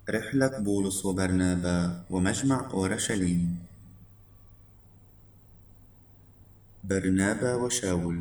رحلة بولس وبرنابا ومجمع أورشليم. برنابا وشاول.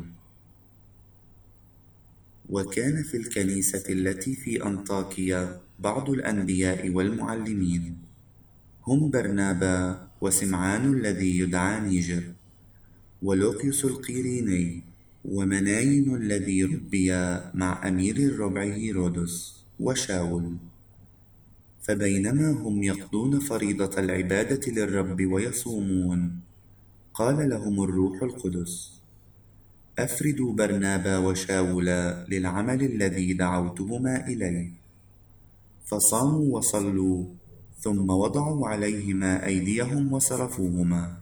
وكان في الكنيسة التي في أنطاكيا بعض الأنبياء والمعلمين، هم برنابا وسمعان الذي يدعى نيجر، ولوقيوس القيريني، ومناين الذي ربي مع أمير الربع هيرودس، وشاول. فبينما هم يقضون فريضة العبادة للرب ويصومون، قال لهم الروح القدس: أفردوا برنابا وشاول للعمل الذي دعوتهما إليه. فصاموا وصلوا، ثم وضعوا عليهما أيديهم وصرفوهما.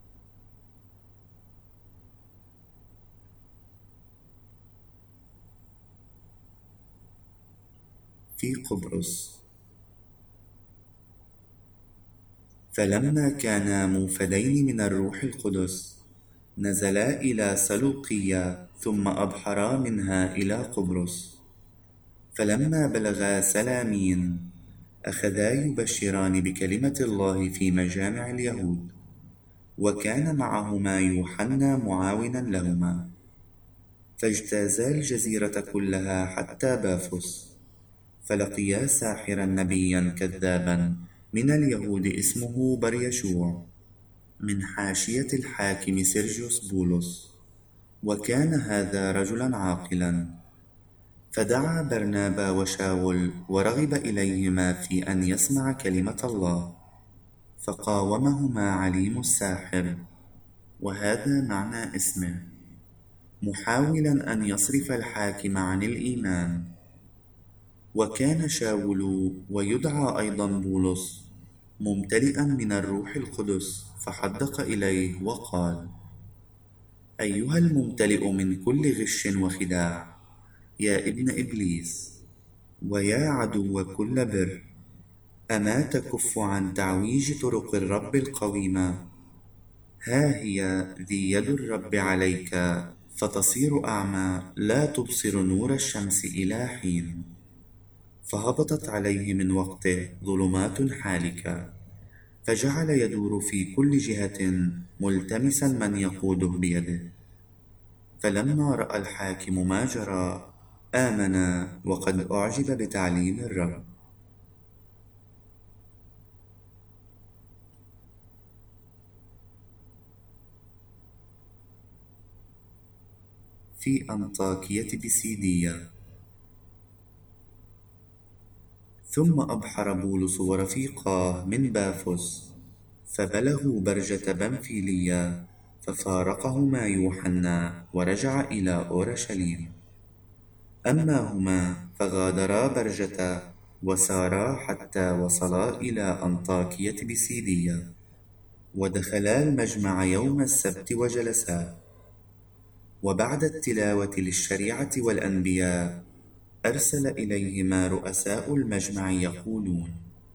في قبرص. فلما كانا موفدين من الروح القدس، نزلا إلى سلوقية، ثم أبحرا منها إلى قبرص. فلما بلغا سلامين، أخذا يبشران بكلمة الله في مجامع اليهود، وكان معهما يوحنا معاونا لهما. فاجتازا الجزيرة كلها حتى بافس، فلقيا ساحرا نبيا كذابا من اليهود اسمه بريشوع، من حاشية الحاكم سيرجيوس بولس، وكان هذا رجلا عاقلا. فدعا برنابا وشاول ورغب إليهما في أن يسمع كلمة الله، فقاومهما عليم الساحر، وهذا معنى اسمه، محاولا أن يصرف الحاكم عن الإيمان. وكان شاول ويدعى أيضا بولس ممتلئا من الروح القدس، فحدق إليه وقال: أيها الممتلئ من كل غش وخداع، يا ابن إبليس، ويا عدو كل بر، أما تكف عن تعويج طرق الرب القويمة؟ ها هي ذي يد الرب عليك، فتصير أعمى لا تبصر نور الشمس إلى حين. فهبطت عليه من وقته ظلمات حالكة، فجعل يدور في كل جهة ملتمسا من يقوده بيده. فلما رأى الحاكم ما جرى، آمن، وقد أعجب بتعليم الرب. في أنطاكية بيسيدية. ثم أبحر بولس ورفيقاه من بافس، فبلغوا برجة بنفيلية، ففارقهما يوحنا ورجع إلى أورشليم. أما هما فغادرا برجة وسارا حتى وصلا إلى أنطاكية بيسيدية، ودخلا المجمع يوم السبت وجلسا. وبعد التلاوة للشريعة والأنبياء، أرسل إليهما رؤساء المجمع يقولون: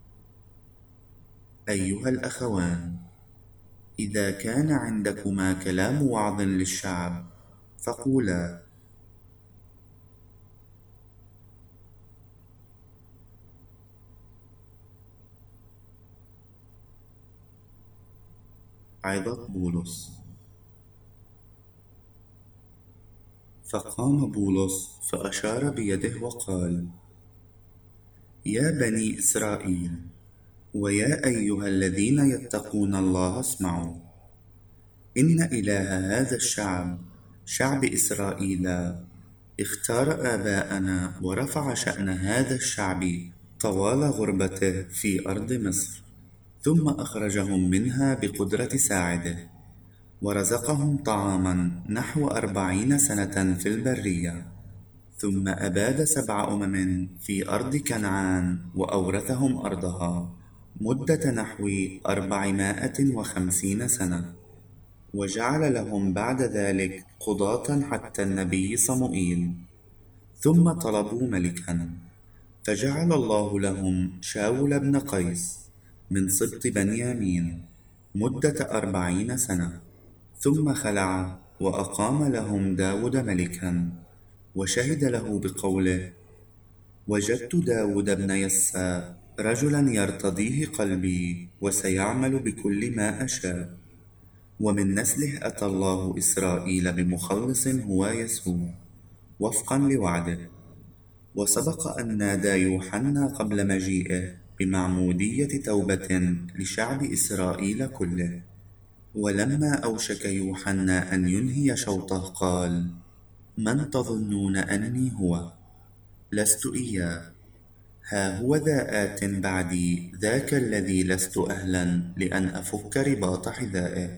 أيها الأخوان، إذا كان عندكما كلام وعظ للشعب فقولا. عظة بولس. فقام بولس فأشار بيده وقال: يا بني إسرائيل، ويا أيها الذين يتقون الله، اسمعوا. إن إله هذا الشعب، شعب إسرائيل، اختار آباءنا ورفع شأن هذا الشعب طوال غربته في أرض مصر، ثم أخرجهم منها بقدرة ساعده، ورزقهم طعاما نحو 40 سنة في البرية، ثم أباد 7 أمم في أرض كنعان وأورثهم أرضها مدة نحو 450 سنة، وجعل لهم بعد ذلك قضاة حتى النبي صموئيل. ثم طلبوا ملكا، فجعل الله لهم شاول بن قيس من سبط بنيامين مدة 40 سنة، ثم خلع وأقام لهم داود ملكا، وشهد له بقوله: وجدت داود بن يسى رجلا يرتضيه قلبي وسيعمل بكل ما أشاء. ومن نسله أتى الله إسرائيل بمخلص هو يسوع وفقا لوعده. وسبق أن نادى يوحنا قبل مجيئه بمعمودية توبة لشعب إسرائيل كله. ولما أوشك يوحنا أن ينهي شوطه قال: من تظنون أني هو؟ لست إياه، ها هو ذا آت بعدي، ذاك الذي لست أهلا لأن أفك رباط حذائه.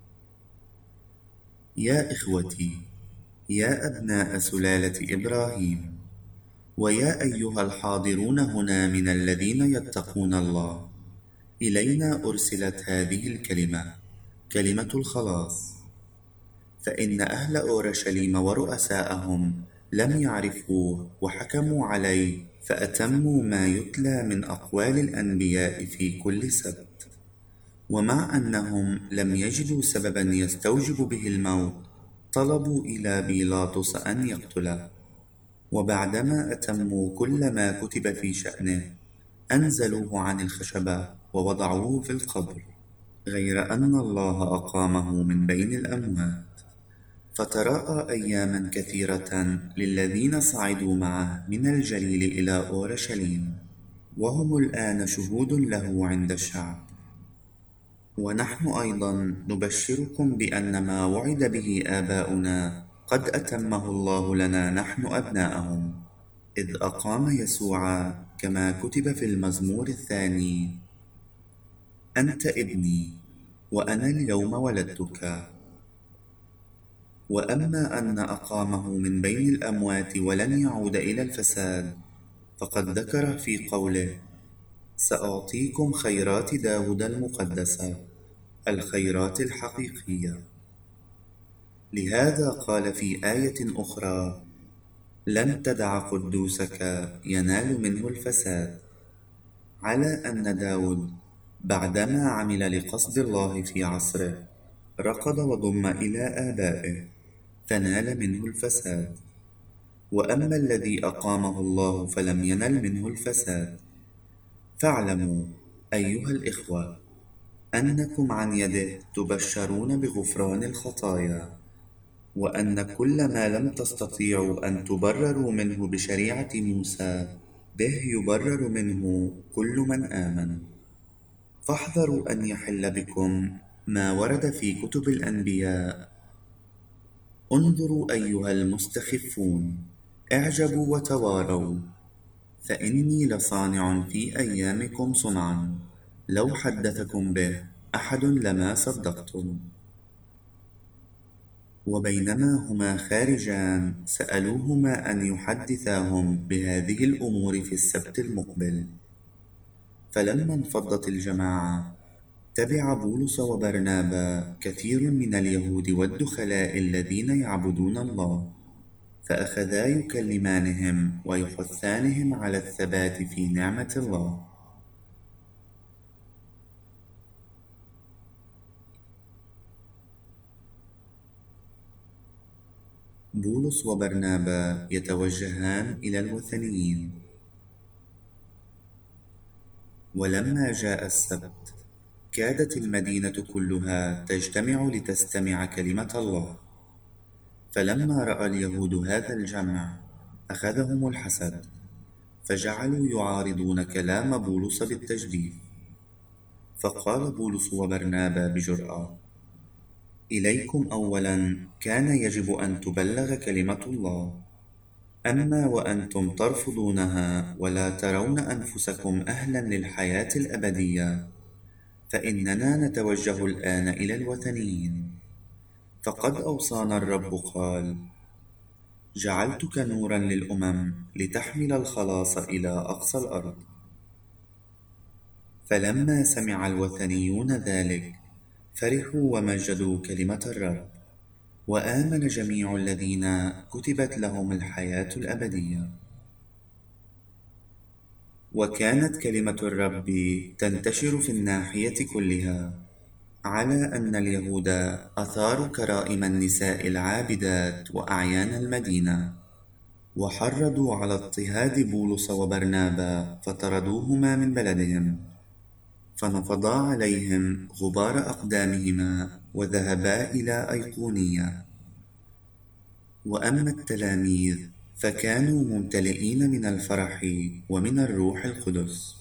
يا إخوتي، يا أبناء سلالة إبراهيم، ويا أيها الحاضرون هنا من الذين يتقون الله، إلينا أرسلت هذه الكلمة، كلمة الخلاص. فإن أهل أورشليم ورؤساءهم لم يعرفوه وحكموا عليه، فأتموا ما يتلى من أقوال الأنبياء في كل سبت. ومع أنهم لم يجدوا سببا يستوجب به الموت، طلبوا إلى بيلاطس أن يقتله. وبعدما أتموا كل ما كتب في شأنه، أنزلوه عن الخشبة ووضعوه في القبر، غير أن الله أقامه من بين الأموات. فتراءى أياما كثيرة للذين صعدوا معه من الجليل إلى أورشليم، وهم الآن شهود له عند الشعب. ونحن أيضا نبشركم بأن ما وعد به آباؤنا قد أتمه الله لنا نحن أبناءهم، إذ أقام يسوع كما كتب في المزمور 2: أنت ابني وأنا اليوم ولدتك. وأما أن أقامه من بين الأموات ولن يعود إلى الفساد، فقد ذكر في قوله: سأعطيكم خيرات داود المقدسة، الخيرات الحقيقية. لهذا قال في آية أخرى: لن تدع قدوسك ينال منه الفساد، على أن داود بعدما عمل لقصد الله في عصره ركض وضم إلى آبائه فنال منه الفساد. وأما الذي أقامه الله فلم ينل منه الفساد. فاعلموا أيها الإخوة أنكم عن يده تبشرون بغفران الخطايا، وأن كل ما لم تستطيعوا أن تبرروا منه بشريعة موسى به يبرر منه كل من آمن. فاحذروا أن يحل بكم ما ورد في كتب الأنبياء: انظروا أيها المستخفون، اعجبوا وتواروا، فإني لصانع في أيامكم صنعا، لو حدثكم به أحد لما صدقتم. وبينما هما خارجان سألوهما أن يحدثاهم بهذه الأمور في السبت المقبل. فلما انفضت الجماعة تبع بولس وبرنابا كثير من اليهود والدخلاء الذين يعبدون الله، فأخذا يكلمانهم ويحثانهم على الثبات في نعمة الله. بولس وبرنابا يتوجهان إلى الوثنيين. ولما جاء السبت كادت المدينة كلها تجتمع لتستمع كلمة الله. فلما رأى اليهود هذا الجمع أخذهم الحسد، فجعلوا يعارضون كلام بولس بالتجديف. فقال بولس وبرنابا بجرأة: إليكم أولا كان يجب أن تبلغ كلمة الله، أما وأنتم ترفضونها ولا ترون أنفسكم أهلا للحياة الأبدية، فإننا نتوجه الآن إلى الوثنيين. فقد أوصانا الرب قال: جعلتك نورا للأمم لتحمل الخلاص إلى أقصى الأرض. فلما سمع الوثنيون ذلك فرحوا ومجدوا كلمة الرب، وآمن جميع الذين كتبت لهم الحياة الأبدية. وكانت كلمة الرب تنتشر في الناحية كلها، على أن اليهود أثاروا كرائم النساء العابدات وأعيان المدينة، وحرضوا على اضطهاد بولس وبرنابا فطردوهما من بلدهم، فنفضا عليهم غبار أقدامهما وذهبا إلى أيقونية. وأما التلاميذ فكانوا ممتلئين من الفرح ومن الروح القدس،